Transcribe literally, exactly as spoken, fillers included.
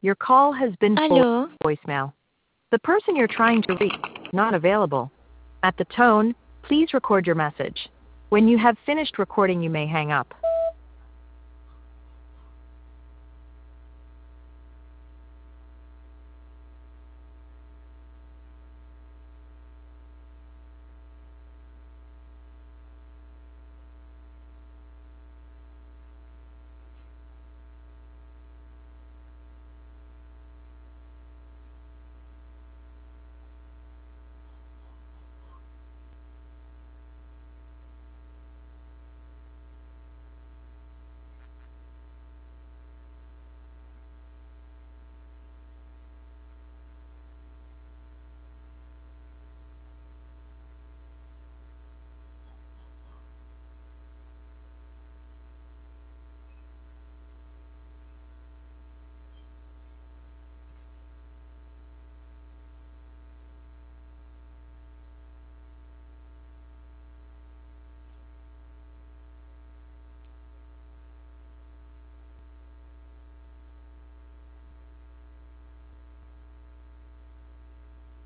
Your call has been forwarded Aló. to voicemail. The person you're trying to reach is not available. At the tone, please record your message. When you have finished recording, you may hang up.